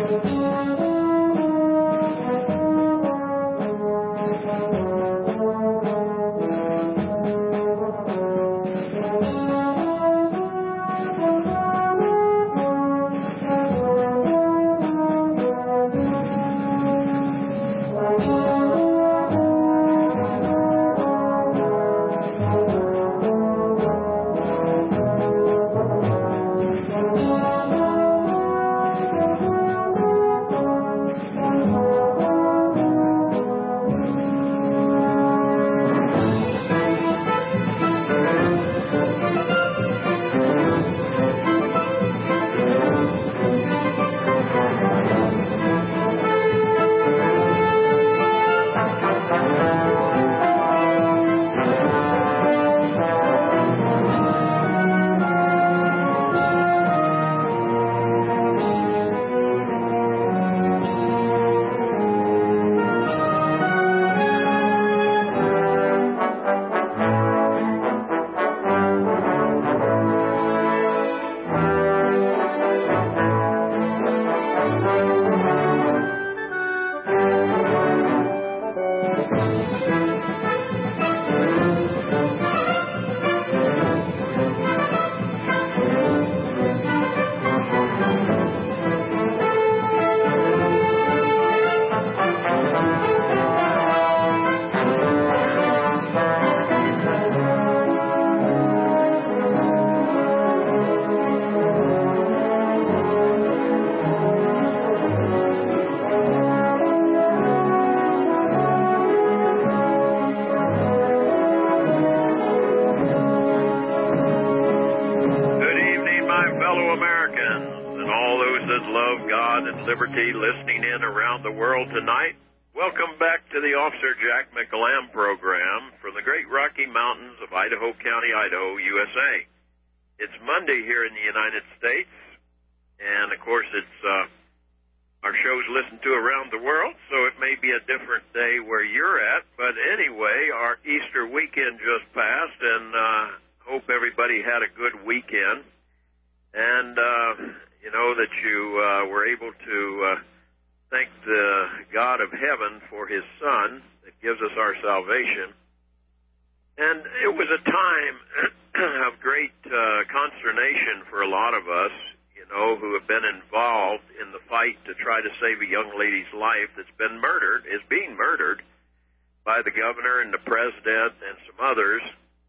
Liberty listening in around the world tonight. Welcome back to the Officer Jack McAlam program from the Great Rocky Mountains of Idaho County, Idaho, USA. It's Monday here in the United States, and of course it's our show's listened to around the world, so it may be a different day where you're at. But anyway, our Easter weekend just passed, and hope everybody had a good weekend. And you know that you were able to thank the God of heaven for his Son that gives us our salvation. And it was a time of great consternation for a lot of us, you know, who have been involved in the fight to try to save a young lady's life that's been murdered, is being murdered by the governor and the president and some others,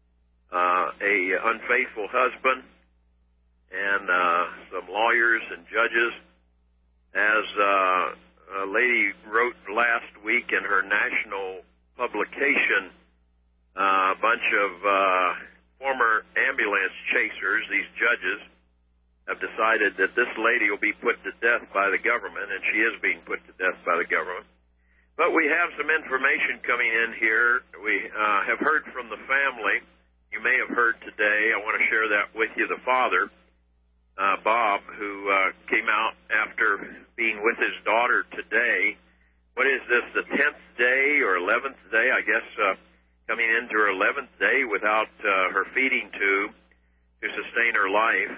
a unfaithful husband, and some lawyers and judges. As a lady wrote last week in her national publication, a bunch of former ambulance chasers, these judges, have decided that this lady will be put to death by the government, and she is being put to death by the government. But we have some information coming in here. We have heard from the family. You may have heard today. I want to share that with you. The father, Bob, who came out after being with his daughter today. What is this, the 10th day or 11th day? I guess coming into her 11th day without her feeding tube to sustain her life.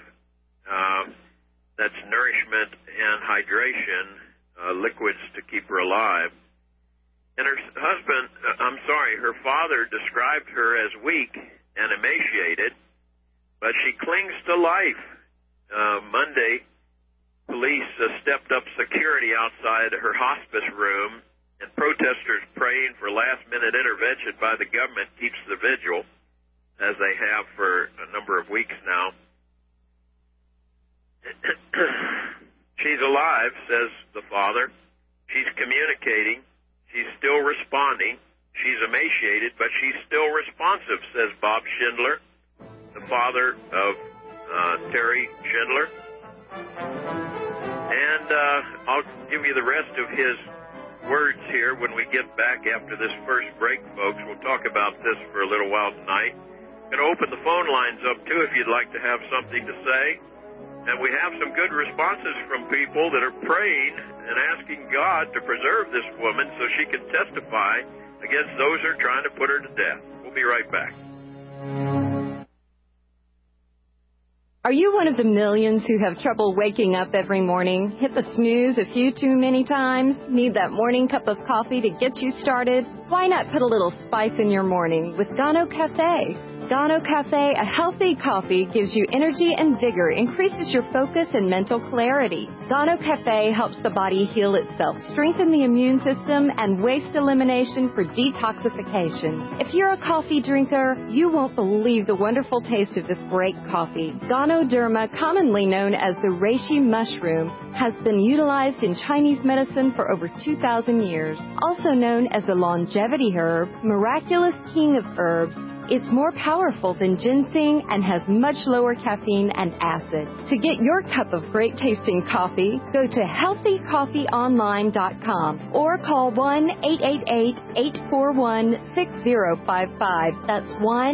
That's nourishment and hydration, liquids to keep her alive. And her husband, her father described her as weak and emaciated, but she clings to life. Monday, police stepped up security outside her hospice room, and protesters praying for last-minute intervention by the government keeps the vigil, as they have for a number of weeks now. She's alive, says the father. She's communicating. She's still responding. She's emaciated, but she's still responsive, says Bob Schindler, the father of Terry Schindler. And I'll give you the rest of his words here when we get back after this first break, folks. We'll talk about this for a little while tonight. Going to open the phone lines up, too, if you'd like to have something to say. And we have some good responses from people that are praying and asking God to preserve this woman so she can testify against those who are trying to put her to death. We'll be right back. Are you one of the millions who have trouble waking up every morning? Hit the snooze a few too many times? Need that morning cup of coffee to get you started? Why not put a little spice in your morning with Gano Cafe? Gano Cafe, a healthy coffee, gives you energy and vigor, increases your focus and mental clarity. Gano Cafe helps the body heal itself, strengthen the immune system, and waste elimination for detoxification. If you're a coffee drinker, you won't believe the wonderful taste of this great coffee. Ganoderma, commonly known as the reishi mushroom, has been utilized in Chinese medicine for over 2,000 years. Also known as the longevity herb, miraculous king of herbs, it's more powerful than ginseng and has much lower caffeine and acid. To get your cup of great tasting coffee, go to healthycoffeeonline.com or call 1-888-841-6055. That's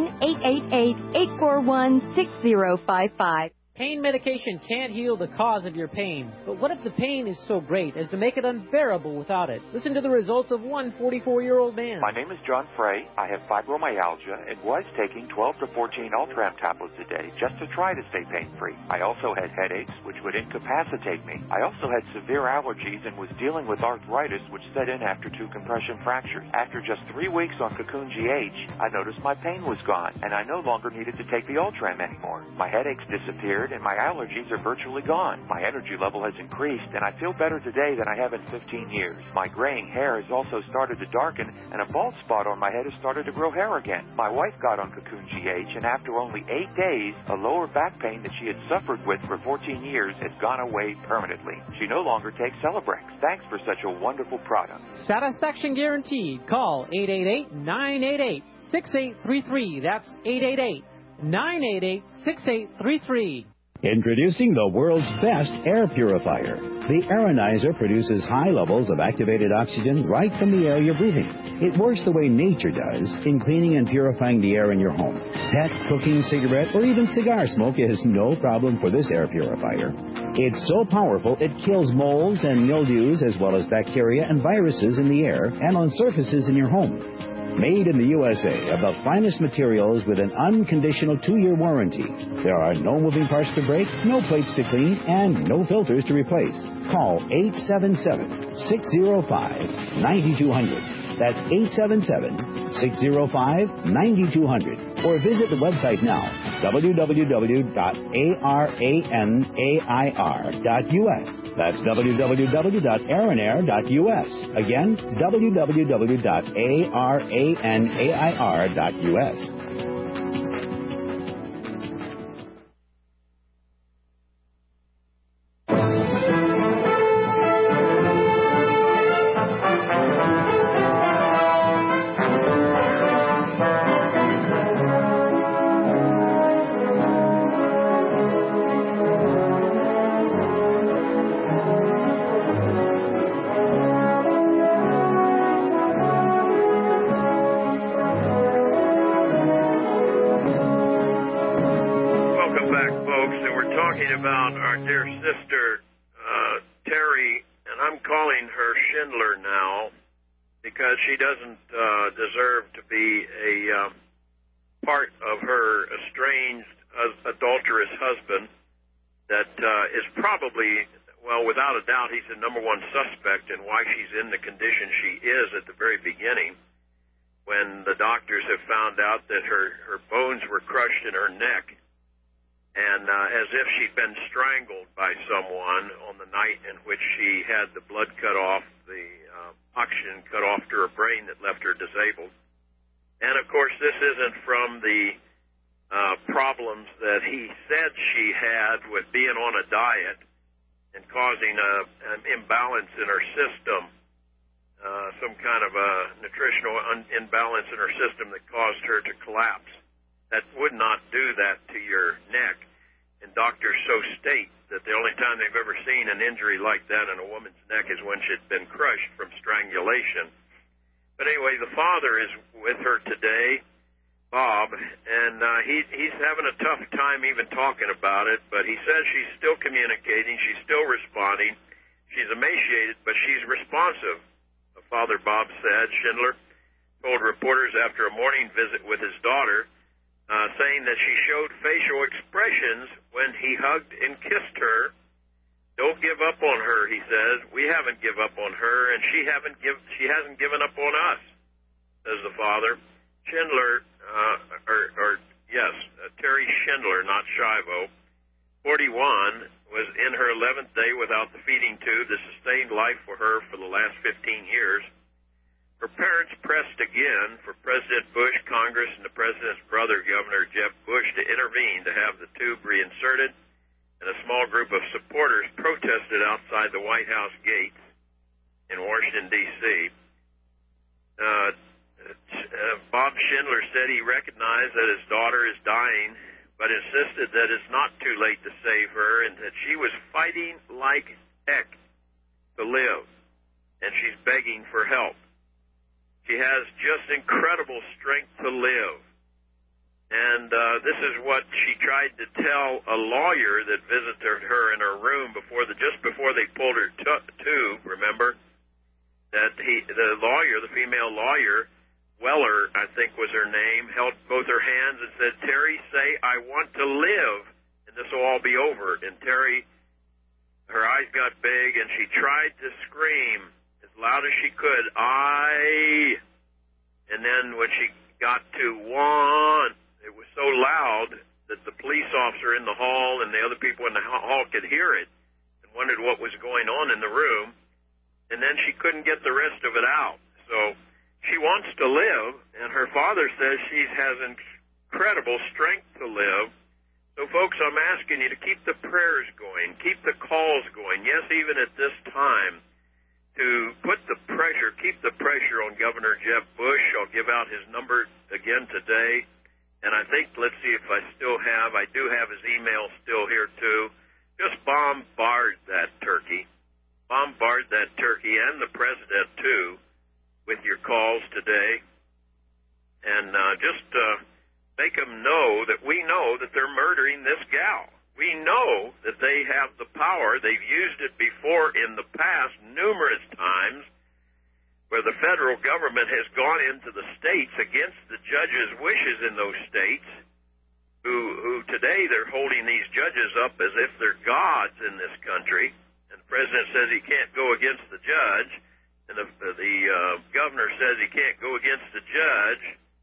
1-888-841-6055. Pain medication can't heal the cause of your pain. But what if the pain is so great as to make it unbearable without it? Listen to the results of one 44-year-old man. My name is John Frey. I have fibromyalgia and was taking 12 to 14 Ultram tablets a day just to try to stay pain-free. I also had headaches, which would incapacitate me. I also had severe allergies and was dealing with arthritis, which set in after 2 compression fractures. After just 3 weeks on Cocoon GH, I noticed my pain was gone, and I no longer needed to take the Ultram anymore. My headaches disappeared, and my allergies are virtually gone. My energy level has increased, and I feel better today than I have in 15 years. My graying hair has also started to darken, and a bald spot on my head has started to grow hair again. My wife got on Cocoon GH, and after only 8 days, a lower back pain that she had suffered with for 14 years has gone away permanently. She no longer takes Celebrex. Thanks for such a wonderful product. Satisfaction guaranteed. Call 888-988-6833. That's 888-988-6833. Introducing the world's best air purifier. The Aeronizer produces high levels of activated oxygen right from the air you're breathing. It works the way nature does in cleaning and purifying the air in your home. Pet, cooking, cigarette, or even cigar smoke is no problem for this air purifier. It's so powerful it kills molds and mildews as well as bacteria and viruses in the air and on surfaces in your home. Made in the USA of the finest materials with an unconditional 2-year warranty. There are no moving parts to break, no plates to clean, and no filters to replace. Call 877-605-9200. That's 877-605-9200. Or visit the website now, www.aranair.us. That's www.aranair.us. Again, www.aranair.us. saying that she showed facial expressions when he hugged and kissed her. Don't give up on her, he says. We haven't given up on her, and she hasn't given up on us, says the father. Schindler, Terry Schindler, not Shivo, 41, was in her 11th day without the feeding tube that sustained life for her for the last 15 years. Her parents pressed again for President Bush, Congress, and the president's brother, Governor Jeb Bush, to intervene to have the tube reinserted, and a small group of supporters protested outside the White House gates in Washington, D.C. Bob Schindler said he recognized that his daughter is dying, but insisted that it's not too late to save her and that she was fighting like heck to live, and she's begging for help. She has just incredible strength to live. And this is what she tried to tell a lawyer that visited her in her room just before they pulled her tube, remember? That the lawyer, the female lawyer, Weller, I think was her name, held both her hands and said, Terry, say, I want to live, and this will all be over. And Terry, her eyes got big, and she tried to scream as loud as she could, and then when she got to one, it was so loud that the police officer in the hall and the other people in the hall could hear it and wondered what was going on in the room, and then she couldn't get the rest of it out. So she wants to live, and her father says she has incredible strength to live. So, folks, I'm asking you to keep the prayers going, keep the calls going, yes, even at this time, to put the pressure, keep the pressure on Governor Jeb Bush. I'll give out his number again today. And I think, let's see if I do have his email still here, too. Just bombard that turkey. Bombard that turkey and the president, too, with your calls today. And just make them know that we know that they're murdering this gal. We know that they have the power. They've used it before in the past numerous times, where the federal government has gone into the states against the judges' wishes in those states, who today they're holding these judges up as if they're gods in this country. And the president says he can't go against the judge, and the governor says he can't go against the judge.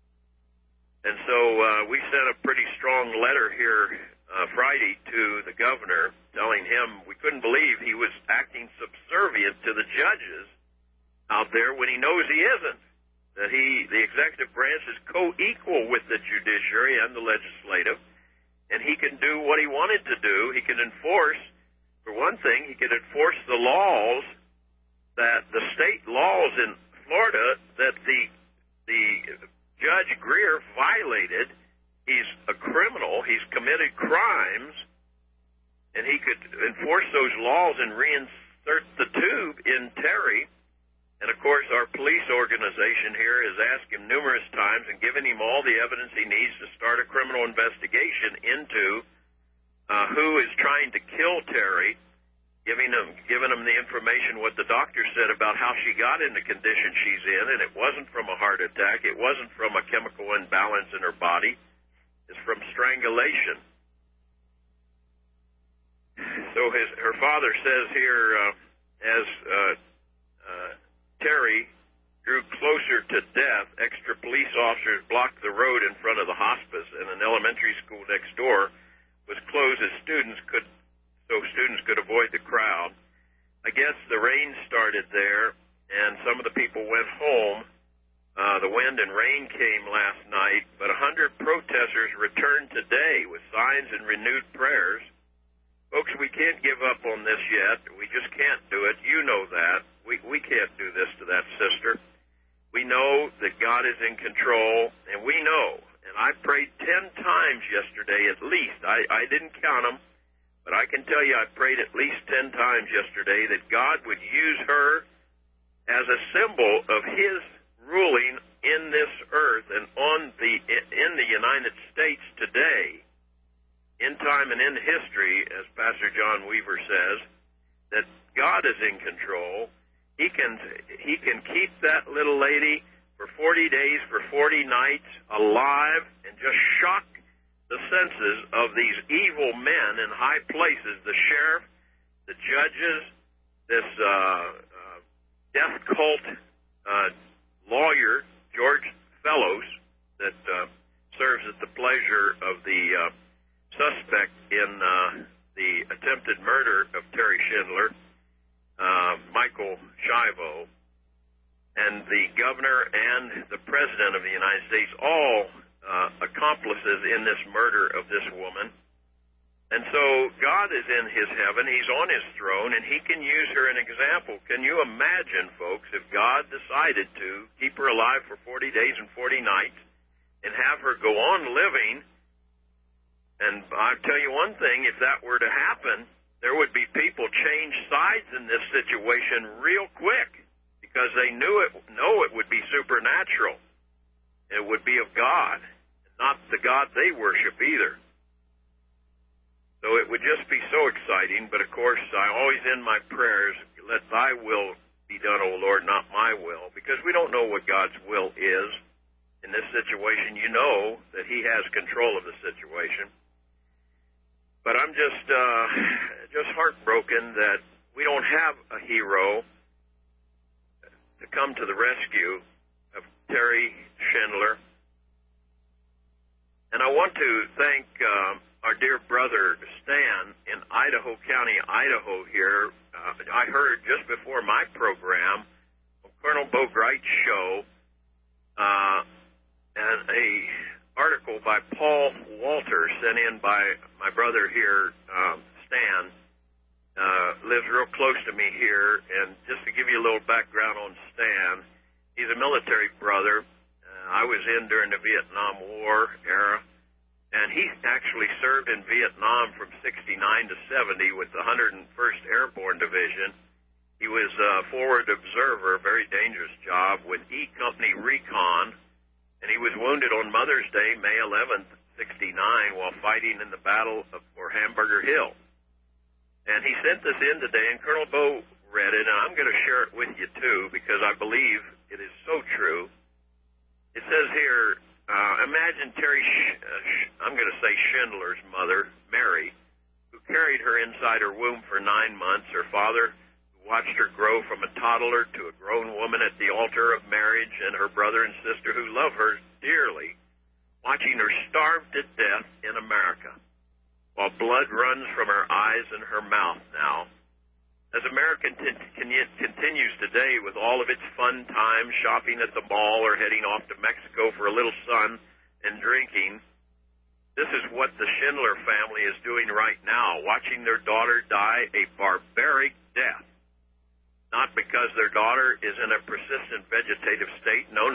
And so we sent a pretty strong letter here Friday to the governor, telling him we couldn't believe he was acting subservient to the judges out there when he knows he isn't, that the executive branch is co-equal with the judiciary and the legislative, and he can do what he wanted to do. He can enforce, for one thing, he can enforce the laws, that the state laws in Florida that the Judge Greer violated. He's a criminal, he's committed crimes, and he could enforce those laws and reinsert the tube in Terry. And, of course, our police organization here has asked him numerous times and given him all the evidence he needs to start a criminal investigation into who is trying to kill Terry, giving him the information, what the doctor said about how she got in the condition she's in, and it wasn't from a heart attack, it wasn't from a chemical imbalance in her body, it's from strangulation. So her father says here, as Terry drew closer to death, extra police officers blocked the road in front of the hospice, and an elementary school next door was closed so students could avoid the crowd. I guess the rain started there, and some of the people went home. The wind and rain came last night, but 100 protesters returned today with signs and renewed prayers. Folks, we can't give up on this yet. We just can't do it. You know that. We can't do this to that sister. We know that God is in control, and we know. And I prayed 10 times yesterday at least. I didn't count them, but I can tell you I prayed at least 10 times yesterday that God would use her as a symbol of His ruling in this earth and in the United States today, in time and in history, as Pastor John Weaver says, that God is in control. He can keep that little lady for 40 days, for 40 nights alive, and just shock the senses of these evil men in high places, the sheriff, the judges, this death cult lawyer, George Fellows, that serves at the pleasure of the suspect in the attempted murder of Terry Schindler, Michael Schiavo, and the governor and the president of the United States, all accomplices in this murder of this woman. And so God is in his heaven, he's on his throne, and he can use her an example. Can you imagine, folks, if God decided to keep her alive for 40 days and 40 nights and have her go on living? And I'll tell you one thing, if that were to happen, there would be people change sides in this situation real quick because they know it would be supernatural. It would be of God, not the God they worship either. So it would just be so exciting, but of course I always end my prayers, let thy will be done, O Lord, not my will, because we don't know what God's will is in this situation. You know that he has control of the situation. But I'm just heartbroken that we don't have a hero to come to the rescue of Terry Schindler. And I want to thank our dear brother Stan in Idaho County, Idaho here. I heard just before my program on Colonel Bo Greit's show and a article by Paul Walter sent in by my brother here, Stan, lives real close to me here. And just to give you a little background on Stan, he's a military brother. I was in during the Vietnam War era, and he actually served in Vietnam from 69 to 70 with the 101st Airborne Division. He was a forward observer, very dangerous job, with E Company Recon, and he was wounded on Mother's Day, May 11th, 69, while fighting in the battle for Hamburger Hill. And he sent this in today, and Colonel Bo read it, and I'm going to share it with you, too, because I believe it is so true. It says here, imagine Terry, I'm going to say Schindler's mother, Mary, who carried her inside her womb for 9 months, her father who watched her grow from a toddler to a grown woman at the altar of marriage, and her brother and sister who love her dearly, watching her starve to death in America, while blood runs from her eyes and her mouth now. As America continues today with all of its fun times, shopping at the mall or heading off to Mexico for a little sun and drinking, this is what the Schindler family is doing right now, watching their daughter die a barbaric death. Not because their daughter is in a persistent vegetative state, no,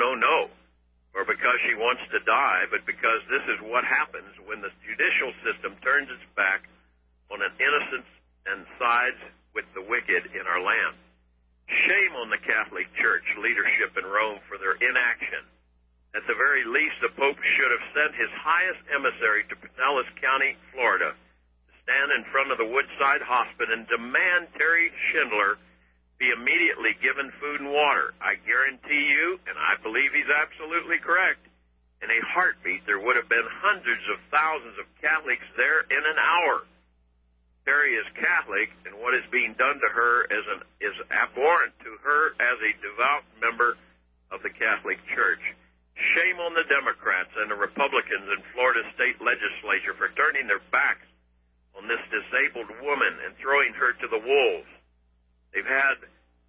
or because she wants to die, but because this is what happens when the judicial system turns its back on an innocent and sides with the wicked in our land. Shame on the Catholic Church leadership in Rome for their inaction. At the very least, the Pope should have sent his highest emissary to Pinellas County, Florida, to stand in front of the Woodside Hospital and demand Terry Schindler be immediately given food and water. I guarantee you, and I believe he's absolutely correct, in a heartbeat there would have been hundreds of thousands of Catholics there in an hour. Terry is Catholic, and what is being done to her is abhorrent to her as a devout member of the Catholic Church. Shame on the Democrats and the Republicans in Florida state legislature for turning their backs on this disabled woman and throwing her to the wolves. They've had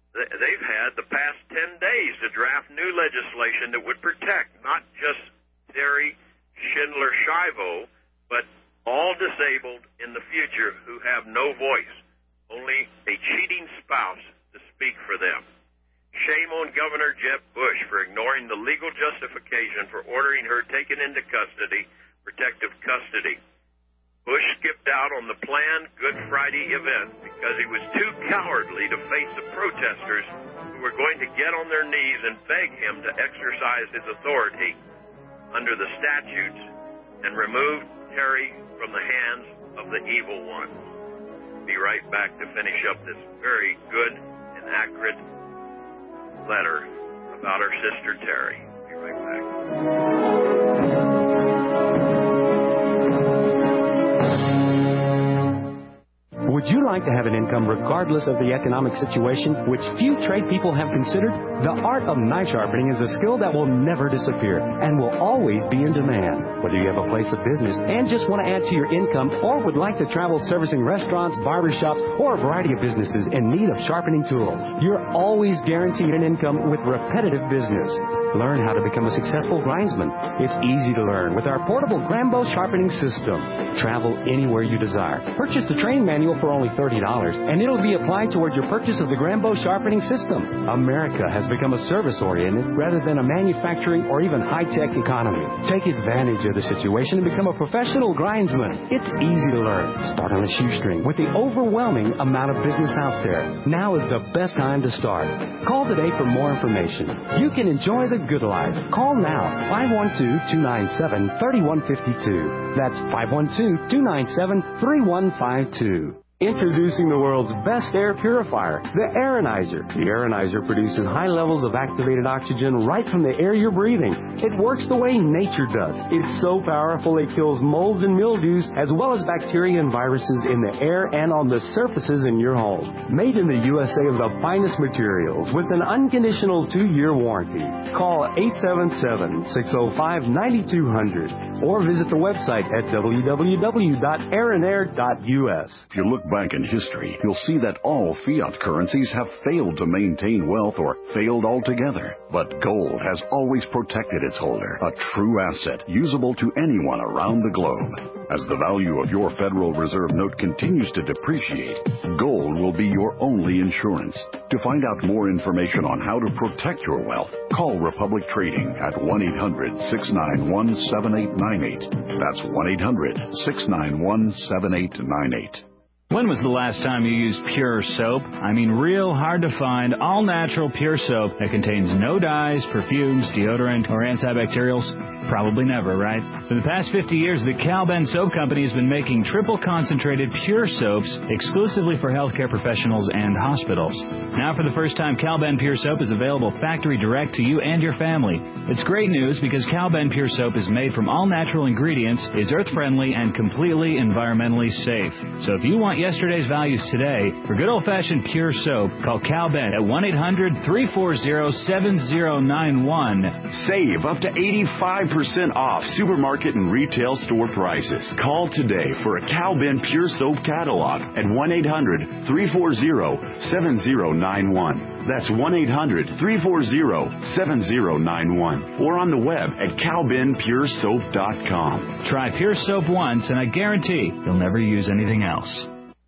the past 10 days to draft new legislation that would protect not just Terry Schindler Schiavo, but all disabled in the future who have no voice, only a cheating spouse to speak for them. Shame on Governor Jeb Bush for ignoring the legal justification for ordering her taken into custody, protective custody. Bush skipped out on the planned Good Friday event because he was too cowardly to face the protesters who were going to get on their knees and beg him to exercise his authority under the statutes and remove Terry from the hands of the evil one. Be right back to finish up this very good and accurate letter about our sister Terry. Be right back. Would you like to have an income regardless of the economic situation, which few trade people have considered? The art of knife sharpening is a skill that will never disappear and will always be in demand. Whether you have a place of business and just want to add to your income, or would like to travel servicing restaurants, barbershops, or a variety of businesses in need of sharpening tools, you're always guaranteed an income with repetitive business. Learn how to become a successful grindsman. It's easy to learn with our portable Grambo sharpening system. Travel anywhere you desire. Purchase the training manual for only $30, and it'll be applied toward your purchase of the Grambo sharpening system. America has become a service-oriented rather than a manufacturing or even high-tech economy. Take advantage of the situation and become a professional grindsman. It's easy to learn. Start on a shoestring with the overwhelming amount of business out there. Now is the best time to start. Call today for more information. You can enjoy the good life. Call now, 512-297-3152. That's 512-297-3152. Introducing the world's best air purifier, the Aeronizer. The Aeronizer produces high levels of activated oxygen right from the air you're breathing. It works the way nature does. It's so powerful it kills molds and mildews as well as bacteria and viruses in the air and on the surfaces in your home. Made in the USA of the finest materials with an unconditional 2-year warranty. Call 877-605-9200 or visit the website at www.aeronair.us. If you look back in history, you'll see that all fiat currencies have failed to maintain wealth or failed altogether. But gold has always protected its holder, a true asset usable to anyone around the globe. As the value of your Federal Reserve note continues to depreciate, gold will be your only insurance. To find out more information on how to protect your wealth, call Republic Trading at 1-800-691-7898. That's 1-800-691-7898. When was the last time you used pure soap? I mean real hard to find, all-natural pure soap that contains no dyes, perfumes, deodorant, or antibacterials? Probably never, right? For the past 50 years, the Cal-Ben Soap Company has been making triple concentrated pure soaps exclusively for healthcare professionals and hospitals. Now, for the first time, Cal-Ben Pure Soap is available factory direct to you and your family. It's great news because Cal-Ben Pure Soap is made from all-natural ingredients, is earth-friendly, and completely environmentally safe. So if you want yesterday's values today, for good old-fashioned pure soap, call Cal-Ben at 1-800-340-7091. Save up to 85% off supermarket and retail store prices. Call today for a Cal-Ben Pure Soap catalog at 1-800-340-7091. That's 1-800-340-7091. Or on the web at calbenpuresoap.com. Try Pure Soap once, and I guarantee you'll never use anything else.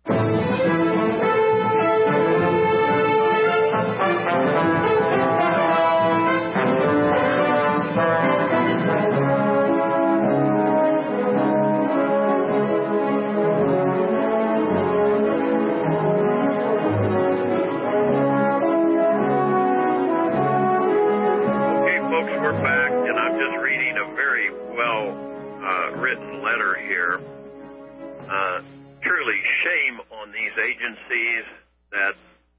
Truly shame on these agencies that,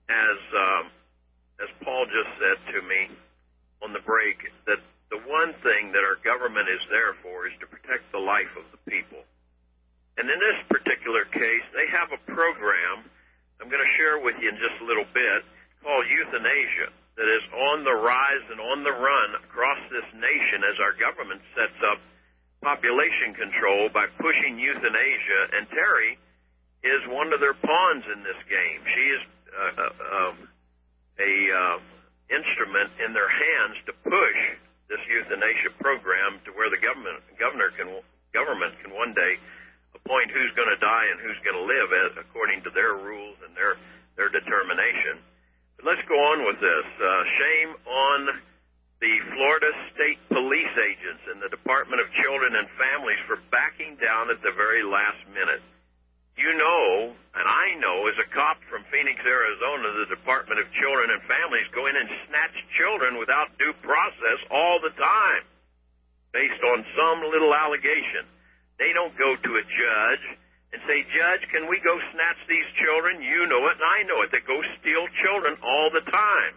as Paul just said to me on the break, that the one thing that our government is there for is to protect the life of the people. And in this particular case, they have a program I'm going to share with you in just a little bit called Euthanasia that is on the rise and on the run across this nation as our government sets up population control by pushing euthanasia, and Terry is one of their pawns in this game. She is a instrument in their hands to push this euthanasia program to where the government can one day appoint who's going to die and who's going to live according to their rules and their determination. But let's go on with this. Shame on the Florida State Police agents and the Department of Children and Families for backing down at the very last minute. You know, and I know as a cop from Phoenix, Arizona, the Department of Children and Families go in and snatch children without due process all the time based on some little allegation. They don't go to a judge and say, Judge, can we go snatch these children? You know it and I know it. They go steal children all the time.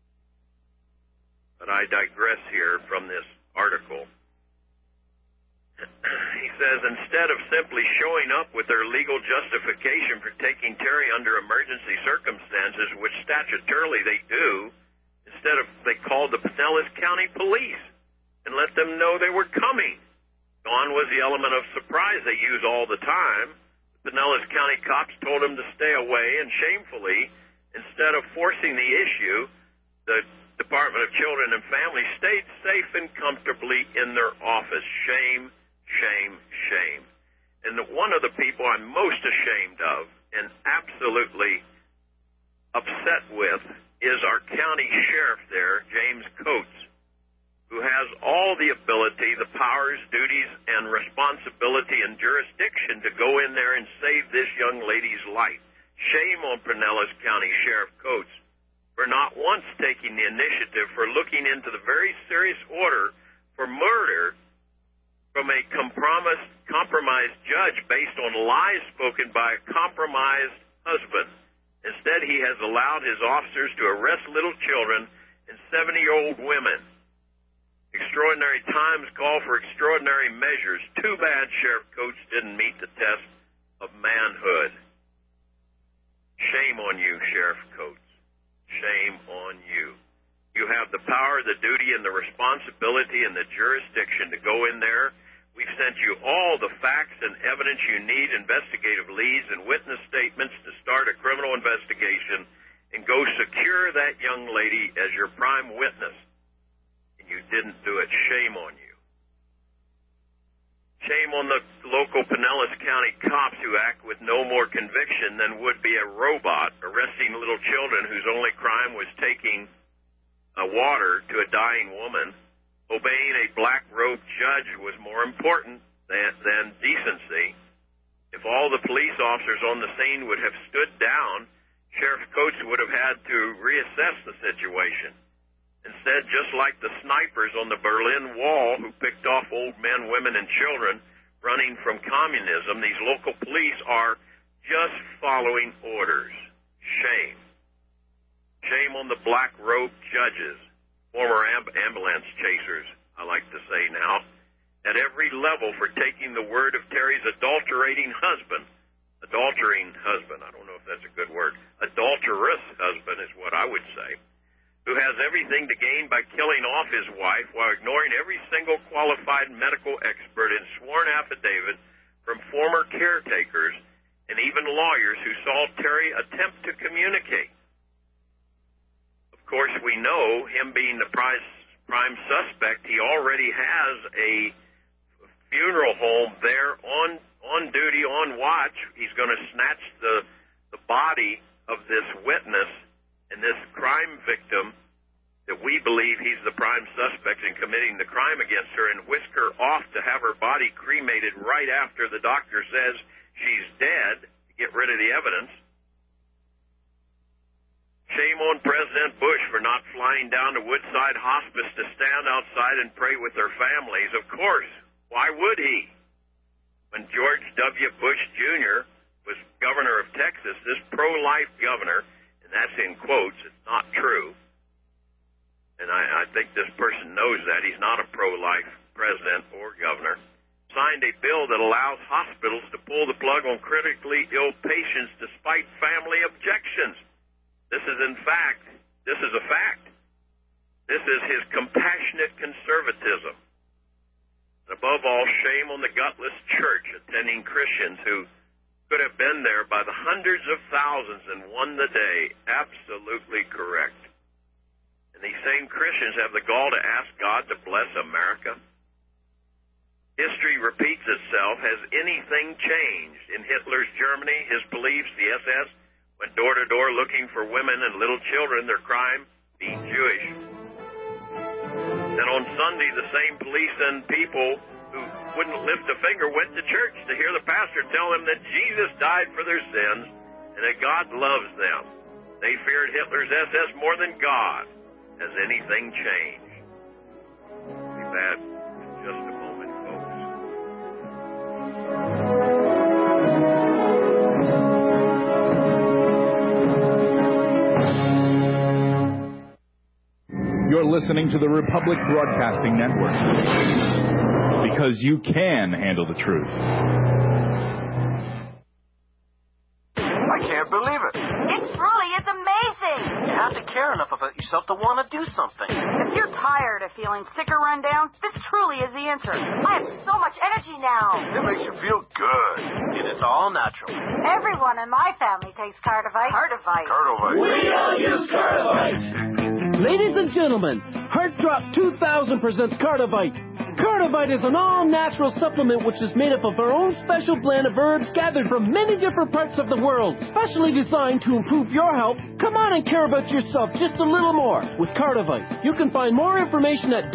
But I digress here from this article. He says, instead of simply showing up with their legal justification for taking Terry under emergency circumstances, which statutorily they do, instead of they called the Pinellas County Police and let them know they were coming. Gone was the element of surprise they use all the time. The Pinellas County cops told them to stay away, and shamefully, instead of forcing the issue, the Department of Children and Families stayed safe and comfortably in their office. Shame, shame, shame. And one of the people I'm most ashamed of and absolutely upset with is our county sheriff there, James Coates, who has all the ability, the powers, duties, and responsibility and jurisdiction to go in there and save this young lady's life. Shame on Pinellas County Sheriff Coates for not once taking the initiative for looking into the very serious order for murder from a compromised judge based on lies spoken by a compromised husband. Instead, he has allowed his officers to arrest little children and 70-year-old women. Extraordinary times call for extraordinary measures. Too bad Sheriff Coates didn't meet the test of manhood. Shame on you, Sheriff Coates. Shame on you. You have the power, the duty, and the responsibility and the jurisdiction to go in there. We've sent you all the facts and evidence you need, investigative leads and witness statements to start a criminal investigation and go secure that young lady as your prime witness. And you didn't do it. Shame on you. Shame on the local Pinellas County cops who act with no more conviction than would be a robot, arresting little children whose only crime was taking water to a dying woman. Obeying a black-robed judge was more important than decency. If all the police officers on the scene would have stood down, Sheriff Coates would have had to reassess the situation. Instead, just like the snipers on the Berlin Wall who picked off old men, women, and children running from communism, these local police are just following orders. Shame. Shame on the black-robed judges, former ambulance chasers, I like to say now, at every level for taking the word of Terry's adultering husband. Adultering husband, I don't know if that's a good word. Adulterous husband is what I would say, who has everything to gain by killing off his wife while ignoring every single qualified medical expert and sworn affidavit from former caretakers and even lawyers who saw Terry attempt to communicate. Of course, we know, him being the prime suspect, he already has a funeral home there on duty, on watch. He's going to snatch the body of this witness and this crime victim that we believe he's the prime suspect in committing the crime against her and whisk her off to have her body cremated right after the doctor says she's dead to get rid of the evidence. Shame on President Bush for not flying down to Woodside Hospice to stand outside and pray with their families. Of course. Why would he? When George W. Bush Jr. was governor of Texas, this pro-life governor, and that's in quotes, it's not true, and I think this person knows that, he's not a pro-life president or governor, signed a bill that allows hospitals to pull the plug on critically ill patients despite family objections. This is a fact. This is his compassionate conservatism. Above all, shame on the gutless church attending Christians who could have been there by the hundreds of thousands and won the day. Absolutely correct. And these same Christians have the gall to ask God to bless America. History repeats itself. Has anything changed? In Hitler's Germany, his beliefs, the SS, went door to door looking for women and little children, their crime being Jewish. And on Sunday, the same police and people who wouldn't lift a finger went to church to hear the pastor tell them that Jesus died for their sins and that God loves them. They feared Hitler's SS more than God. Has anything changed? We'll be back in just a moment, folks. You're listening to the Republic Broadcasting Network. because you can handle the truth. I can't believe it. It truly is amazing. You have to care enough about yourself to want to do something. If you're tired of feeling sick or run down, this truly is the answer. I have so much energy now. It makes you feel good. And it's all natural. Everyone in my family takes Cardivite. Cardivite. We all use Cardivite. Ladies and gentlemen, Heart Drop 2000 presents Cardivite. Cardivite is an all-natural supplement which is made up of our own special blend of herbs gathered from many different parts of the world. Specially designed to improve your health, come on and care about yourself just a little more with Cardivite. You can find more information at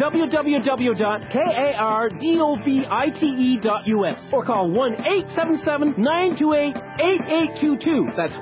www.kardovite.us or call 1-877-928-8822. That's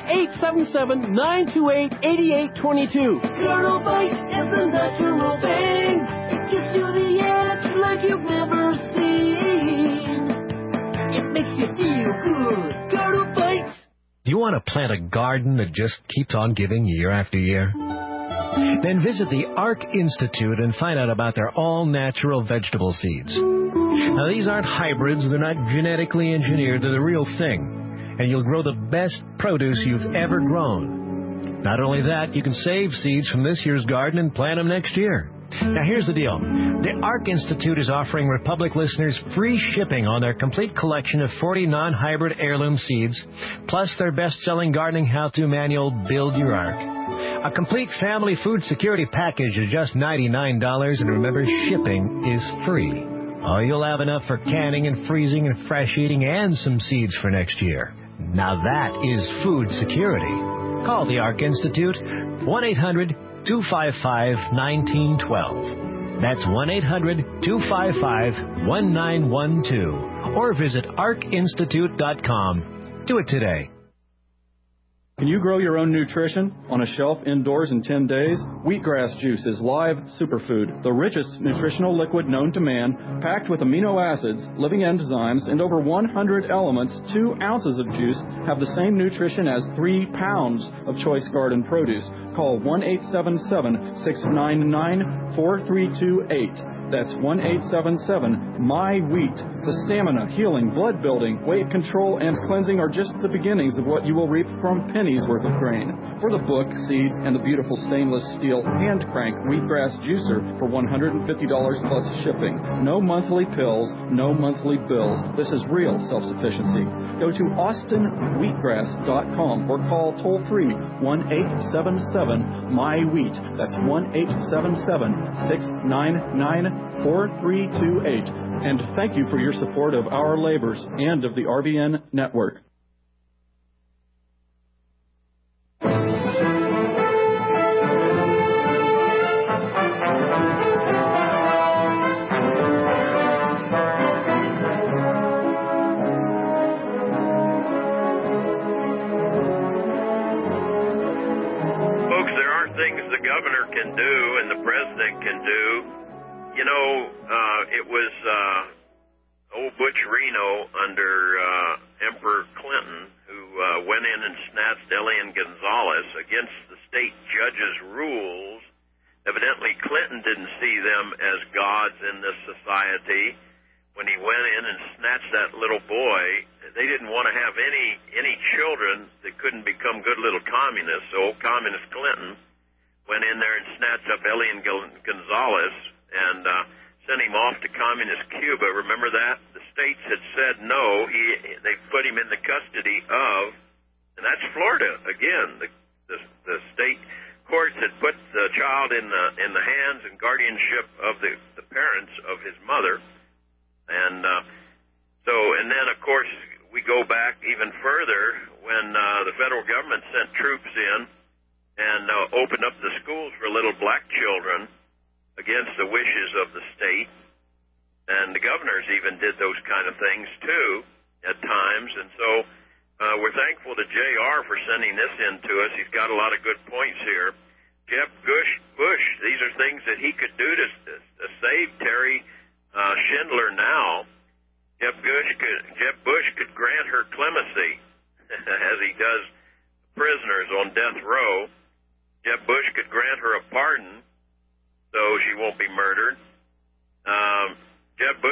1-877-928-8822. Cardivite is a natural thing. It gives you the edge like you've never seen. It makes you feel good. Cardivite. Do you want to plant a garden that just keeps on giving year after year? Then visit the ARC Institute and find out about their all-natural vegetable seeds. Now, these aren't hybrids. They're not genetically engineered. They're the real thing. And you'll grow the best produce you've ever grown. Not only that, you can save seeds from this year's garden and plant them next year. Now, here's the deal. The ARC Institute is offering Republic listeners free shipping on their complete collection of 40 non-hybrid heirloom seeds, plus their best-selling gardening how-to manual, Build Your Ark. A complete family food security package is just $99, and remember, shipping is free. Oh, you'll have enough for canning and freezing and fresh eating and some seeds for next year. Now that is food security. Call the ARC Institute, 1-800-255-1912. That's 1-800-255-1912. Or visit arcinstitute.com. Do it today. Can you grow your own nutrition on a shelf indoors in 10 days? Wheatgrass juice is live superfood, the richest nutritional liquid known to man, packed with amino acids, living enzymes, and over 100 elements. 2 ounces of juice have the same nutrition as 3 pounds of choice garden produce. Call 1-877-699-4328. That's 1-877-MY-WHEAT. The stamina, healing, blood building, weight control, and cleansing are just the beginnings of what you will reap from pennies worth of grain. For the book, seed, and the beautiful stainless steel hand crank wheatgrass juicer for $150 plus shipping. No monthly pills, no monthly bills. This is real self-sufficiency. Go to austinwheatgrass.com or call toll-free 1-877-MY-WHEAT. That's 1-877-699-4328. And thank you for your support of our labors and of the RBN network. Governor can do and the president can do. You know, it was old Butch Reno under Emperor Clinton who went in and snatched Elian Gonzalez against the state judge's rules. Evidently, Clinton didn't see them as gods in this society. When he went in and snatched that little boy, they didn't want to have any children that couldn't become good little communists. So old Communist Clinton went in there and snatched up Elian Gonzalez and sent him off to communist Cuba. Remember that? The states had said no. They put him in the custody of, and that's Florida again. The state courts had put the child in the hands and guardianship of the parents of his mother, and then of course we go back even further when the federal government sent troops in and opened up the schools for little black children against the wishes of the state. And the governors even did those kind of things, too, at times. And so we're thankful to J.R. for sending this in to us. He's got a lot of good points here. Jeb Bush, these are things that he could do to save Terry Schindler now. Jeb Bush could grant her clemency, as he does prisoners on death row. Jeb Bush could grant her a pardon so she won't be murdered. Jeb Bush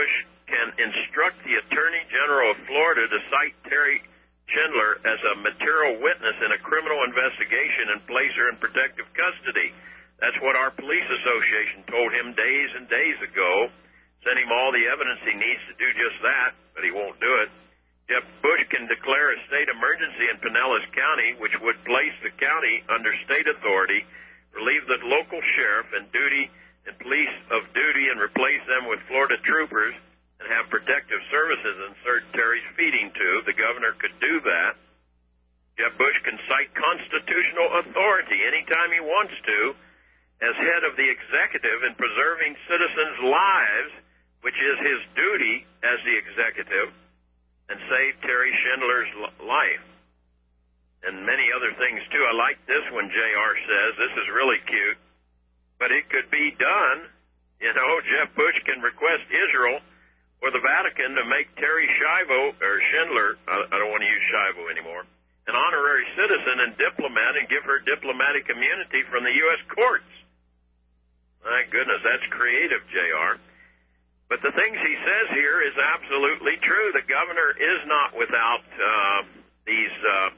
can instruct the Attorney General of Florida to cite Terry Schindler as a material witness in a criminal investigation and place her in protective custody. That's what our police association told him days and days ago. Sent him all the evidence he needs to do just that, but he won't do it. Jeb Bush can declare a state emergency in Pinellas County, which would place the county under state authority, relieve the local sheriff and police of duty, and replace them with Florida troopers, and have protective services insert Terry's feeding tube. The governor could do that. Jeb Bush can cite constitutional authority anytime he wants to as head of the executive in preserving citizens' lives, which is his duty as the executive, and save Terry Schindler's life. And many other things, too. I like this one, J.R. says. This is really cute. But it could be done. You know, Jeb Bush can request Israel or the Vatican to make Terry Schindler, I don't want to use Schiavo anymore, an honorary citizen and diplomat, and give her diplomatic immunity from the U.S. courts. My goodness, that's creative, J.R. But the things he says here is absolutely true. The governor is not without these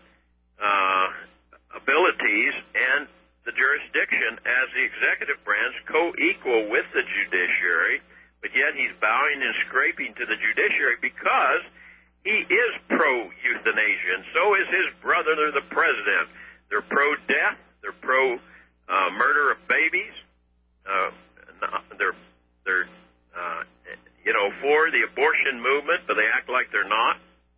abilities and the jurisdiction as the executive branch, co-equal with the judiciary, but yet he's bowing and scraping to the judiciary because he is pro-euthanasia, and so is his brother, the president. They're pro-death, they're pro-murder of babies, they're for the abortion movement, but they act like they're not.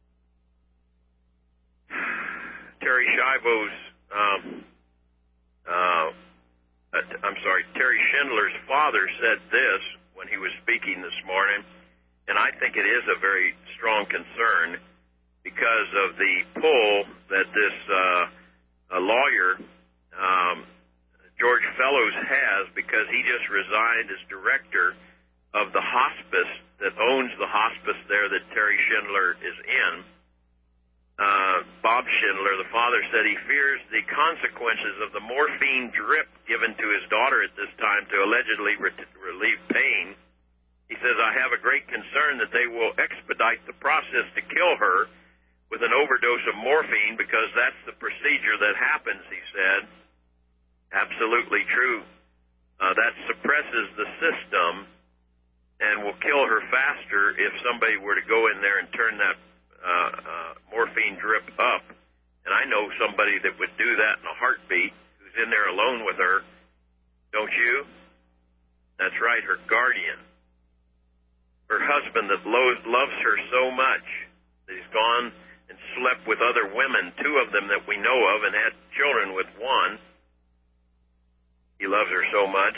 Terry Schindler's father said this when he was speaking this morning, and I think it is a very strong concern because of the pull that this lawyer, George Fellows, has, because he just resigned as director of the hospice that owns the hospice there that Terry Schindler is in. Bob Schindler, the father, said he fears the consequences of the morphine drip given to his daughter at this time to allegedly relieve pain. He says, I have a great concern that they will expedite the process to kill her with an overdose of morphine because that's the procedure that happens, he said. Absolutely true. That suppresses the system and will kill her faster if somebody were to go in there and turn that morphine drip up. And I know somebody that would do that in a heartbeat, who's in there alone with her. Don't you? That's right, her guardian. Her husband that loves her so much that he's gone and slept with other women, 2 of them that we know of, and had children with one. He loves her so much.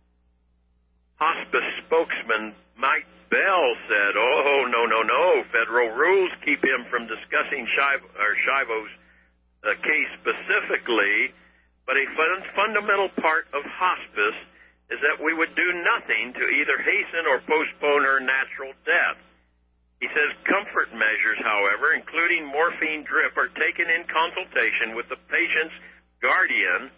Hospice spokesman Mike Bell said, oh, no. Federal rules keep him from discussing Schiavo's case specifically, but a fundamental part of hospice is that we would do nothing to either hasten or postpone her natural death. He says comfort measures, however, including morphine drip, are taken in consultation with the patient's guardian,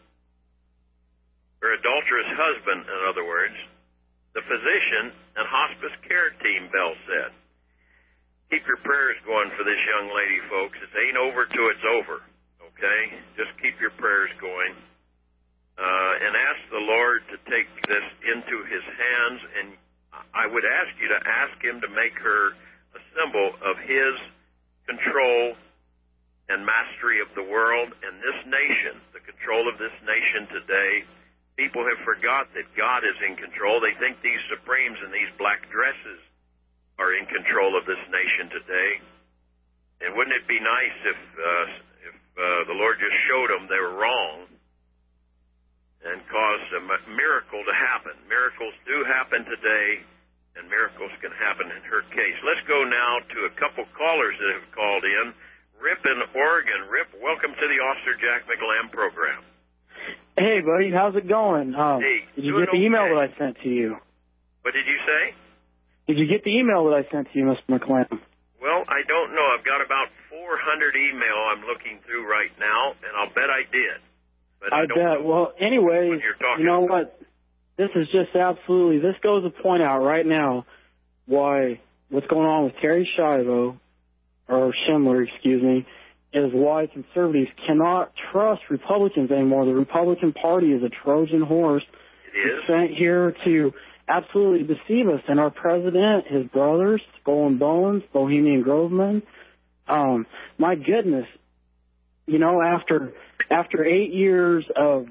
her adulterous husband, in other words, the physician, and hospice care team, Bell said. Keep your prayers going for this young lady, folks. It ain't over till it's over, okay? Just keep your prayers going. And ask the Lord to take this into his hands, and I would ask you to ask him to make her a symbol of his control and mastery of the world and this nation, the control of this nation today. People have forgot that God is in control. They think these Supremes and these black dresses are in control of this nation today. And wouldn't it be nice if the Lord just showed them they were wrong and caused a miracle to happen? Miracles do happen today, and miracles can happen in her case. Let's go now to a couple callers that have called in. Rip in Oregon. Rip, welcome to the Officer Jack McLam program. Hey, buddy, how's it going? Hey, did you get the email that I sent to you? What did you say? Did you get the email that I sent to you, Mr. McLam? Well, I don't know. I've got about 400 email I'm looking through right now, and I'll bet I did. But I bet. Well, anyways, you know what? This is just absolutely, this goes to point out right now why what's going on with Terry Schindler, is why conservatives cannot trust Republicans anymore. The Republican Party is a Trojan horse. It is. Sent here to absolutely deceive us. And our president, his brothers, Skull and Bones, Bohemian Groveman, my goodness, you know, after 8 years of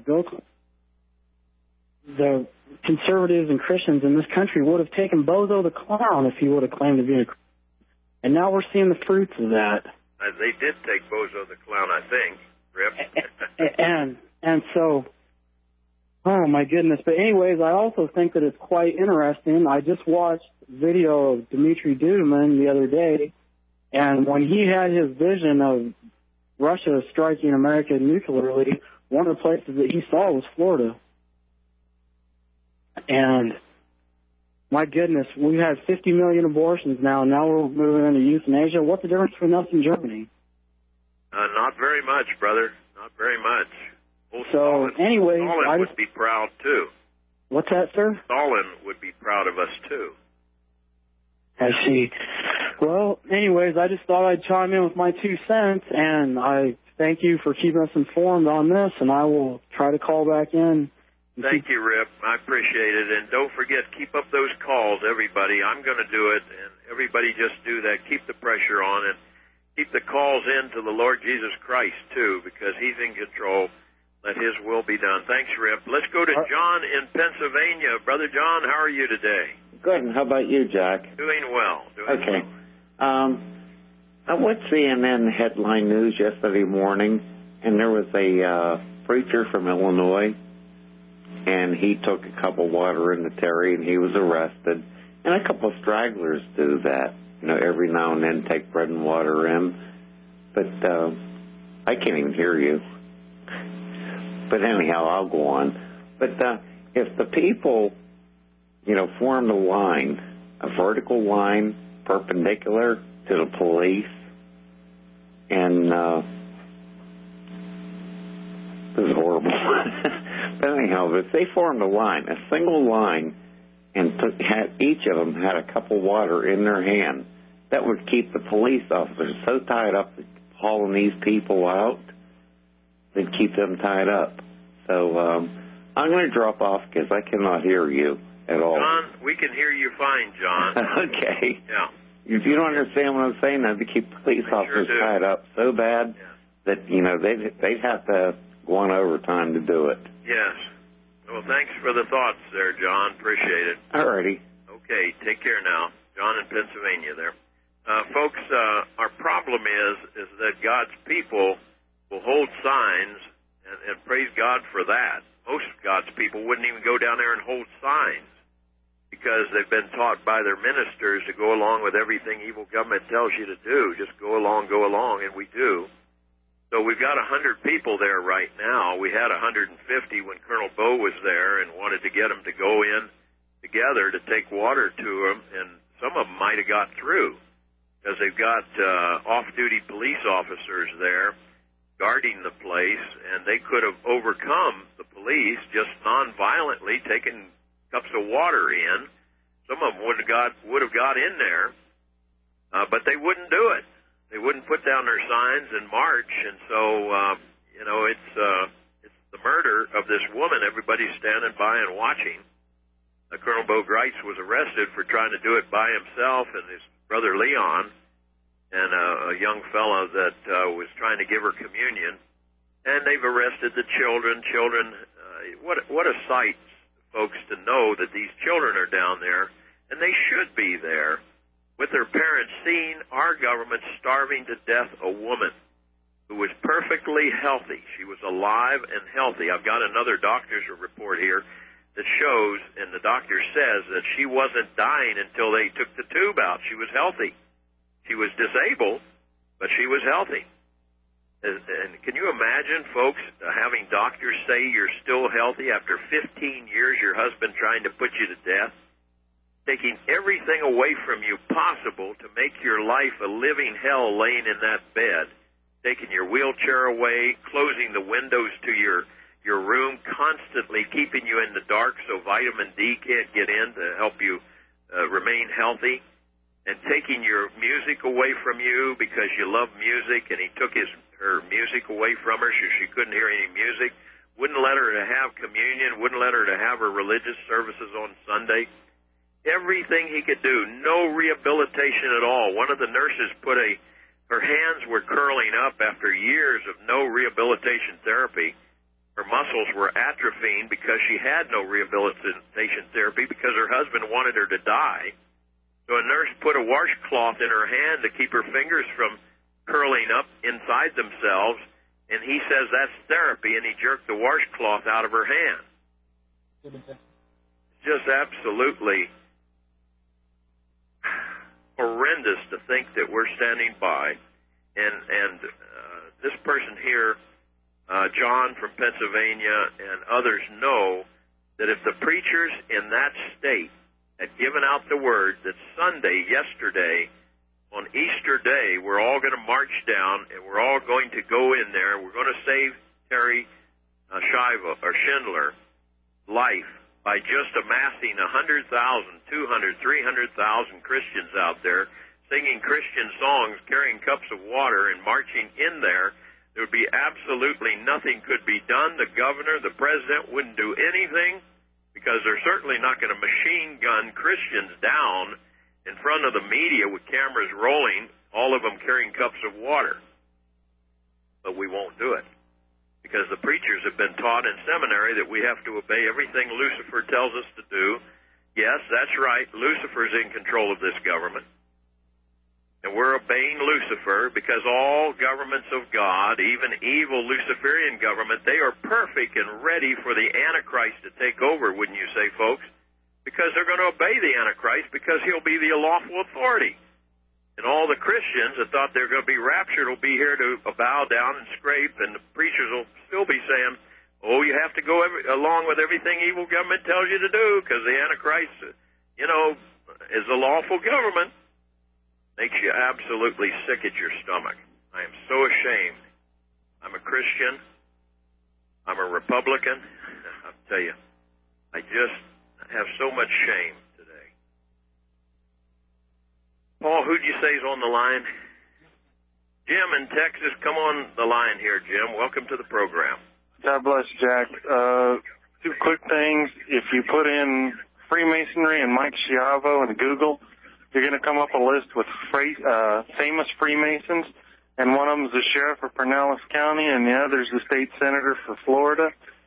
the conservatives and Christians in this country would have taken Bozo the Clown if he would have claimed to be a Christian. And now we're seeing the fruits of that. They did take Bozo the Clown, I think, Rip. and so, oh my goodness. But anyways, I also think that it's quite interesting. I just watched a video of Dmitry Duduman the other day, and when he had his vision of Russia striking America nuclearly, one of the places that he saw was Florida. And my goodness, we've had 50 million abortions now, and now we're moving into euthanasia. What's the difference between us and Germany? Not very much, brother. Not very much. Well, So, anyway, Stalin would be proud, too. What's that, sir? Stalin would be proud of us, too. I see. Well, anyways, I just thought I'd chime in with my 2 cents, and I thank you for keeping us informed on this, and I will try to call back in. Thank you, Rip. I appreciate it. And don't forget, keep up those calls, everybody. I'm going to do it, and everybody just do that. Keep the pressure on, and keep the calls in to the Lord Jesus Christ, too, because he's in control. Let his will be done. Thanks, Rip. Let's go to John in Pennsylvania. Brother John, how are you today? Good. And how about you, Jack? Doing well. Okay. I watched CNN headline news yesterday morning, and there was a preacher from Illinois, and he took a cup of water in the Terry, and he was arrested. And a couple of stragglers do that, you know, every now and then take bread and water in. But I can't even hear you. But anyhow, I'll go on. But if the people, you know, formed a line, a vertical line perpendicular to the police, and this is horrible. But anyhow, if they formed a line, a single line, and each of them had a cup of water in their hand, that would keep the police officers so tied up with hauling these people out, they'd keep them tied up. So I'm going to drop off because I cannot hear you at all. John, we can hear you fine, John. Okay. Yeah. If you don't understand what I'm saying, that'd keep police officers tied up so bad that, you know, they'd have to go on overtime to do it. Yes. Well, thanks for the thoughts there, John. Appreciate it. All righty. Okay, take care now. John in Pennsylvania there. Folks, our problem is that God's people will hold signs, and praise God for that. Most of God's people wouldn't even go down there and hold signs because they've been taught by their ministers to go along with everything evil government tells you to do. Just go along, and we do. So we've got 100 people there right now. We had 150 when Colonel Bowe was there and wanted to get them to go in together to take water to them, and some of them might have got through because they've got off-duty police officers there guarding the place, and they could have overcome the police just non-violently taking cups of water in. Some of them would have got in there, but they wouldn't do it. They wouldn't put down their signs and march, and so you know, it's the murder of this woman. Everybody's standing by and watching. Colonel Bo Greitz was arrested for trying to do it by himself and his brother Leon, and a young fellow that was trying to give her communion. And they've arrested the children. What a sight, folks, to know that these children are down there, and they should be there with their parents, seeing our government starving to death a woman who was perfectly healthy. She was alive and healthy. I've got another doctor's report here that shows, and the doctor says that she wasn't dying until they took the tube out. She was healthy. She was disabled, but she was healthy. And can you imagine, folks, having doctors say you're still healthy after 15 years, your husband trying to put you to death? Taking everything away from you possible to make your life a living hell laying in that bed, taking your wheelchair away, closing the windows to your room, constantly keeping you in the dark so vitamin D can't get in to help you remain healthy. and taking your music away from you because you love music, and he took her music away from her so she couldn't hear any music, wouldn't let her to have communion, wouldn't let her to have her religious services on Sunday. Everything he could do, no rehabilitation at all. One of the nurses her hands were curling up after years of no rehabilitation therapy. Her muscles were atrophying because she had no rehabilitation therapy because her husband wanted her to die. So a nurse put a washcloth in her hand to keep her fingers from curling up inside themselves, and he says that's therapy, and he jerked the washcloth out of her hand. Just absolutely horrendous to think that we're standing by, and this person here, John from Pennsylvania and others know that if the preachers in that state had given out the word that Sunday, yesterday, on Easter Day, we're all going to march down and we're all going to go in there, we're going to save Terry Schindler life by just amassing 100,000, 200, 300,000 Christians out there singing Christian songs, carrying cups of water, and marching in there, there would be absolutely nothing could be done. The governor, the president wouldn't do anything because they're certainly not going to machine gun Christians down in front of the media with cameras rolling, all of them carrying cups of water. But we won't do it because the preachers have been taught in seminary that we have to obey everything Lucifer tells us to do. Yes, that's right. Lucifer's in control of this government. And we're obeying Lucifer because all governments of God, even evil Luciferian government, they are perfect and ready for the Antichrist to take over, wouldn't you say, folks? Because they're going to obey the Antichrist because he'll be the lawful authority. And all the Christians that thought they were going to be raptured will be here to bow down and scrape, and the preachers will still be saying, oh, you have to go along with everything evil government tells you to do because the Antichrist, is the lawful government. Makes you absolutely sick at your stomach. I am so ashamed. I'm a Christian. I'm a Republican. I'll tell you, I just have so much shame today. Paul, who'd you say is on the line? Jim in Texas, come on the line here, Jim. Welcome to the program. God bless you, Jack. Two quick things. If you put in Freemasonry and Mike Schiavo in Google, you're going to come up a list with famous Freemasons, and one of them is the sheriff of Pinellas County, and the other is the state senator for Florida.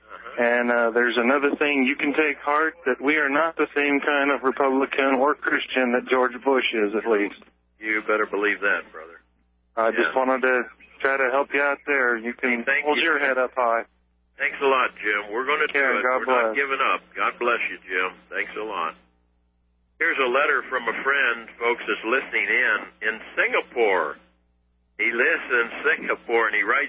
And there's another thing you can take heart, that we are not the same kind of Republican or Christian that George Bush is, at least. You better believe that, brother. I just wanted to try to help you out there. You can hold your head up high. Thanks a lot, Jim. We're going to do it. We're not giving up. God bless you, Jim. Thanks a lot. Here's a letter from a friend, folks, that's listening in Singapore. He lives in Singapore, and he writes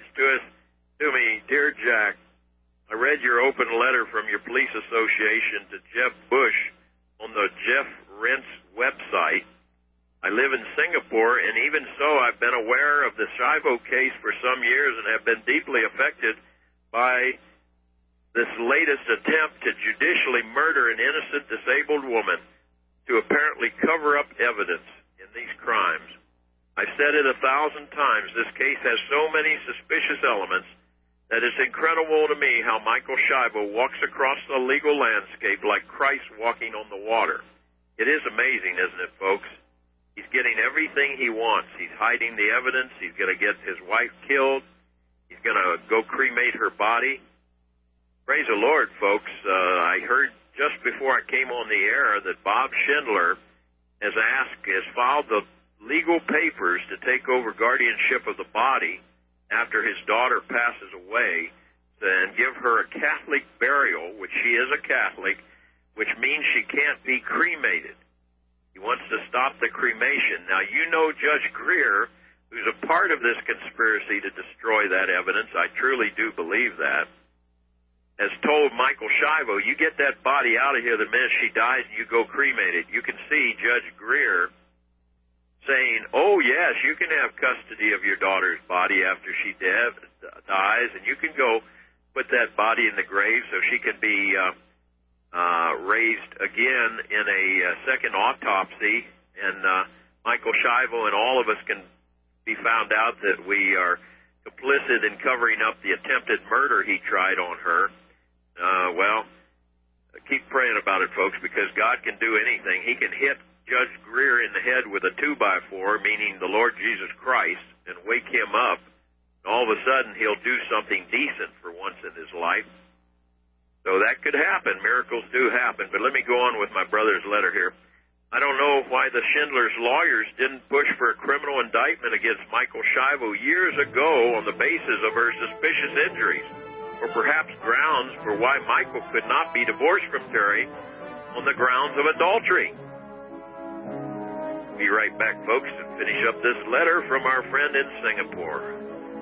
to me, Dear Jack, I read your open letter from your police association to Jeb Bush on the Jeff Rense website. I live in Singapore, and even so, I've been aware of the Schiavo case for some years and have been deeply affected by this latest attempt to judicially murder an innocent disabled woman to apparently cover up evidence in these crimes. I've said it 1,000 times. This case has so many suspicious elements that it's incredible to me how Michael Schiavo walks across the legal landscape like Christ walking on the water. It is amazing, isn't it, folks? He's getting everything he wants. He's hiding the evidence. He's going to get his wife killed. He's going to go cremate her body. Praise the Lord, folks. I heard just before I came on the air that Bob Schindler has filed the legal papers to take over guardianship of the body after his daughter passes away and give her a Catholic burial, which she is a Catholic, which means she can't be cremated. He wants to stop the cremation. Now, you know Judge Greer, who's a part of this conspiracy to destroy that evidence, I truly do believe that, has told Michael Schiavo, you get that body out of here the minute she dies and you go cremate it. You can see Judge Greer saying, oh, yes, you can have custody of your daughter's body after she dies, and you can go put that body in the grave so she can be raised again in a second autopsy and Michael Schiavo and all of us can be found out that we are complicit in covering up the attempted murder he tried on her, well, keep praying about it, folks, because God can do anything. He can hit Judge Greer in the head with a 2x4, meaning the Lord Jesus Christ, and wake him up. And all of a sudden, he'll do something decent for once in his life. So that could happen. Miracles do happen. But let me go on with my brother's letter here. I don't know why the Schindler's lawyers didn't push for a criminal indictment against Michael Schiavo years ago on the basis of her suspicious injuries, or perhaps grounds for why Michael could not be divorced from Terry on the grounds of adultery. Be right back, folks, and finish up this letter from our friend in Singapore.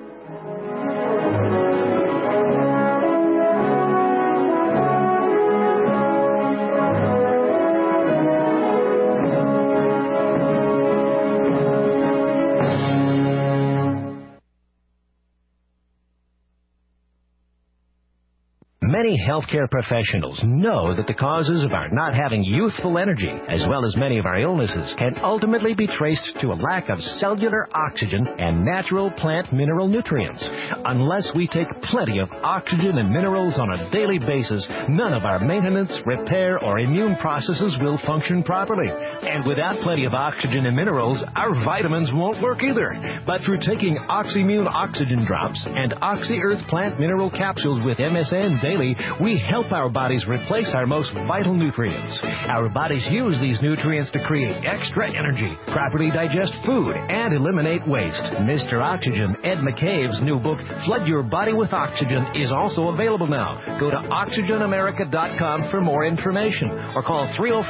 Many healthcare professionals know that the causes of our not having youthful energy, as well as many of our illnesses, can ultimately be traced to a lack of cellular oxygen and natural plant mineral nutrients. Unless we take plenty of oxygen and minerals on a daily basis, none of our maintenance, repair, or immune processes will function properly. And without plenty of oxygen and minerals, our vitamins won't work either. But through taking OxyMune oxygen drops and OxyEarth plant mineral capsules with MSN daily, we help our bodies replace our most vital nutrients. Our bodies use these nutrients to create extra energy, properly digest food, and eliminate waste. Mr. Oxygen, Ed McCabe's new book, Flood Your Body with Oxygen, is also available now. Go to OxygenAmerica.com for more information, or call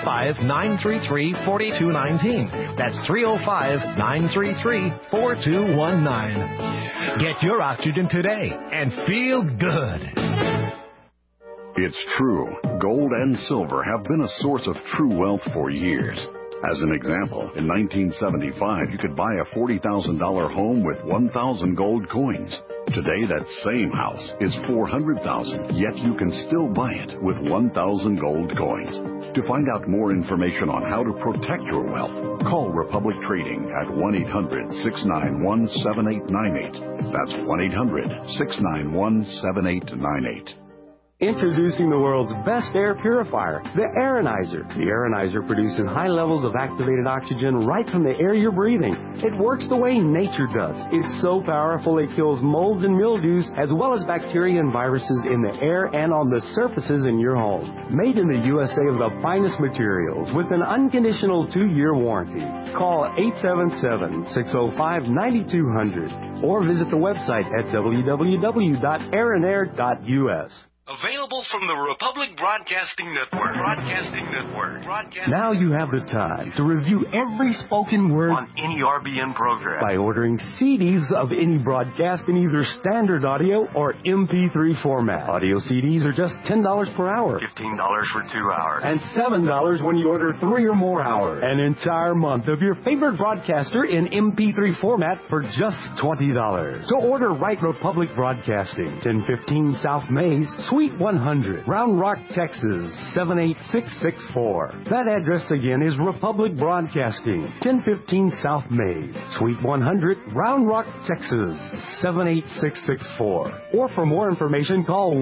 305-933-4219. That's 305-933-4219. Get your oxygen today and feel good. It's true. Gold and silver have been a source of true wealth for years. As an example, in 1975, you could buy a $40,000 home with 1,000 gold coins. Today, that same house is $400,000, yet you can still buy it with 1,000 gold coins. To find out more information on how to protect your wealth, call Republic Trading at 1-800-691-7898. That's 1-800-691-7898. Introducing the world's best air purifier, the Aeronizer. The Aeronizer produces high levels of activated oxygen right from the air you're breathing. It works the way nature does. It's so powerful it kills molds and mildews, as well as bacteria and viruses in the air and on the surfaces in your home. Made in the USA of the finest materials with an unconditional 2-year warranty. Call 877-605-9200 or visit the website at www.aeronair.us. Available from the Republic Broadcasting Network. Now you have the time to review every spoken word on any RBN program by ordering CDs of any broadcast in either standard audio or MP3 format. Audio CDs are just $10 per hour, $15 for 2 hours, and $7 when you order 3 or more hours. An entire month of your favorite broadcaster in MP3 format for just $20. So order right Republic Broadcasting, 1015 South Mays, Suite 100, Round Rock, Texas, 78664. That address again is Republic Broadcasting, 1015 South Mays, Suite 100, Round Rock, Texas, 78664. Or for more information, call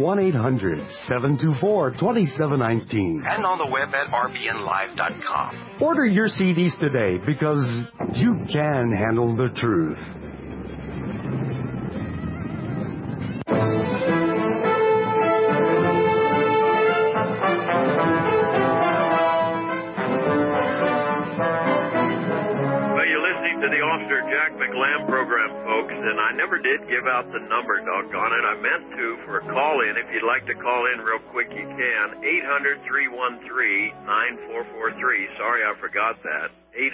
1-800-724-2719. and on the web at rbnlive.com. Order your CDs today because you can handle the truth. Jack McLam program, folks, and I never did give out the number, doggone it. I meant to for a call-in. If you'd like to call in real quick, you can. 800-313-9443. Sorry, I forgot that.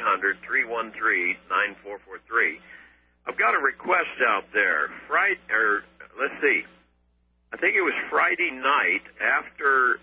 800-313-9443. I've got a request out there. Let's see. I think it was Friday night after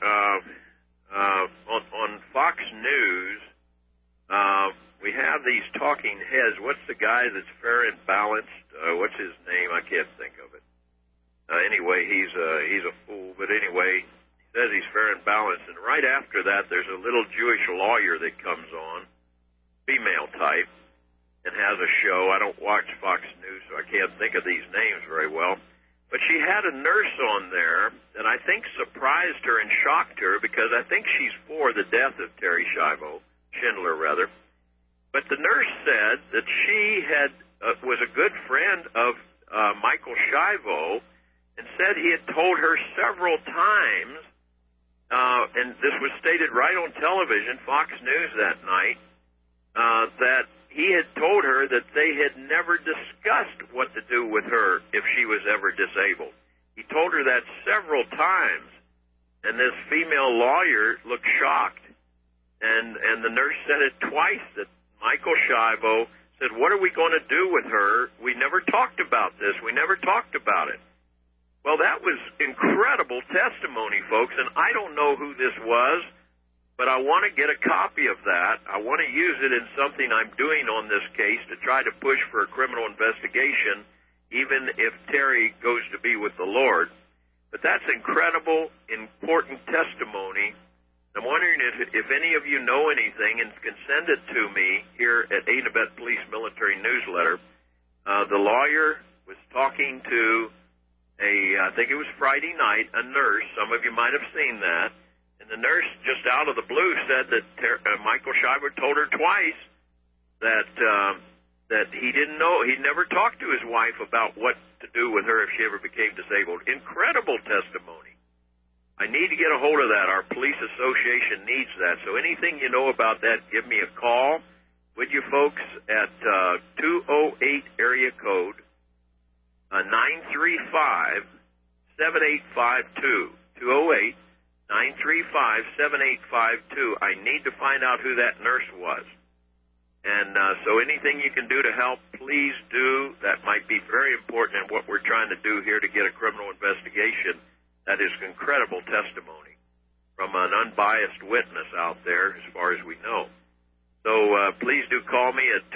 on Fox News. We have these talking heads. What's the guy that's fair and balanced? What's his name? I can't think of it. Anyway, he's a fool. But anyway, he says he's fair and balanced. And right after that, there's a little Jewish lawyer that comes on, female type, and has a show. I don't watch Fox News, so I can't think of these names very well. But she had a nurse on there that I think surprised her and shocked her, because I think she's for the death of Terry Schindler, rather. But the nurse said that she was a good friend of Michael Schiavo, and said he had told her several times, and this was stated right on television, Fox News that night, that he had told her that they had never discussed what to do with her if she was ever disabled. He told her that several times, and this female lawyer looked shocked, and the nurse said it twice, that Michael Schiavo said, what are we going to do with her? We never talked about this. We never talked about it. Well, that was incredible testimony, folks, and I don't know who this was, but I want to get a copy of that. I want to use it in something I'm doing on this case to try to push for a criminal investigation, even if Terry goes to be with the Lord. But that's incredible, important testimony. I'm wondering if any of you know anything and can send it to me here at Aid and Abet Police Military Newsletter. The lawyer was talking to I think it was Friday night, a nurse. Some of you might have seen that. And the nurse, just out of the blue, said that Michael Schiavo told her twice that he didn't know. He never talked to his wife about what to do with her if she ever became disabled. Incredible testimony. I need to get a hold of that. Our police association needs that. So anything you know about that, give me a call, would you, folks, at 208 area code 935-7852. 208 935-7852. I need to find out who that nurse was. And so anything you can do to help, please do. That might be very important in what we're trying to do here to get a criminal investigation. That is incredible testimony from an unbiased witness out there, as far as we know. So please do call me at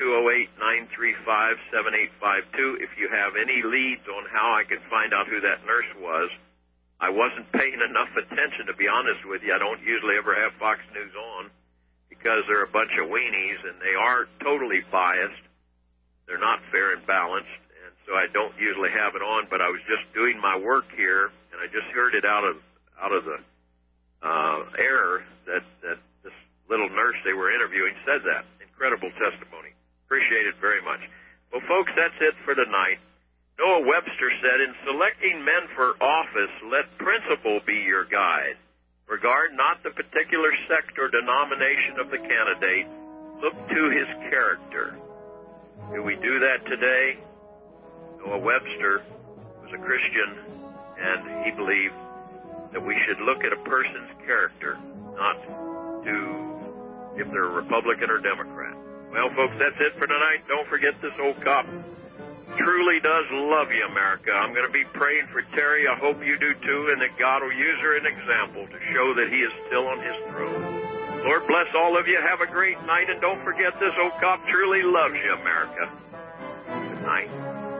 208-935-7852 if you have any leads on how I can find out who that nurse was. I wasn't paying enough attention, to be honest with you. I don't usually ever have Fox News on because they're a bunch of weenies, and they are totally biased. They're not fair and balanced, and so I don't usually have it on. But I was just doing my work here, and I just heard it out of the air that this little nurse they were interviewing said that. Incredible testimony. Appreciate it very much. Well, folks, that's it for tonight. Noah Webster said, in selecting men for office, let principle be your guide. Regard not the particular sect or denomination of the candidate. Look to his character. Do we do that today? Noah Webster was a Christian, and he believed that we should look at a person's character, not to if they're a Republican or Democrat. Well, folks, that's it for tonight. Don't forget this old cop truly does love you, America. I'm going to be praying for Terry. I hope you do too, and that God will use her as an example to show that he is still on his throne. Lord bless all of you. Have a great night, and don't forget this old cop truly loves you, America. Good night.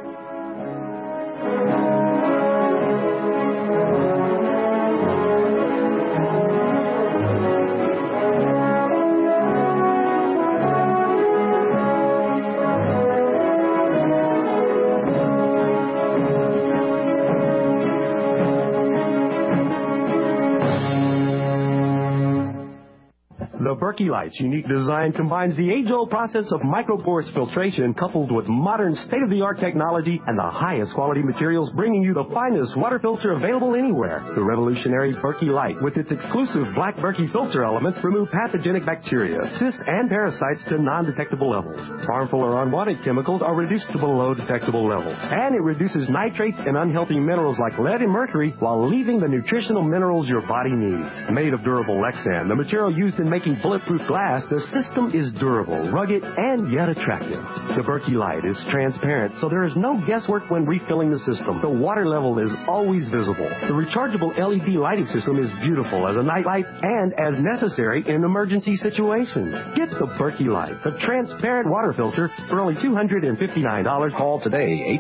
The Berkey Light's unique design combines the age-old process of microporous filtration coupled with modern state-of-the-art technology and the highest quality materials, bringing you the finest water filter available anywhere. The revolutionary Berkey Light, with its exclusive black Berkey filter elements, remove pathogenic bacteria, cysts, and parasites to non-detectable levels. Harmful or unwanted chemicals are reduced to below detectable levels. And it reduces nitrates and unhealthy minerals like lead and mercury while leaving the nutritional minerals your body needs. Made of durable Lexan, the material used in making bulletproof glass, the system is durable, rugged, and yet attractive. The Berkey Light is transparent, so there is no guesswork when refilling the system. The water level is always visible. The rechargeable LED lighting system is beautiful as a night light and as necessary in emergency situations. Get the Berkey Light, the transparent water filter, for only $259. Call today,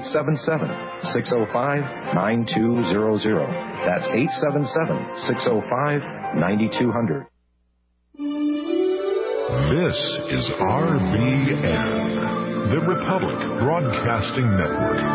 877-605-9200. That's 877-605-9200. This is RBN, The Republic Broadcasting Network.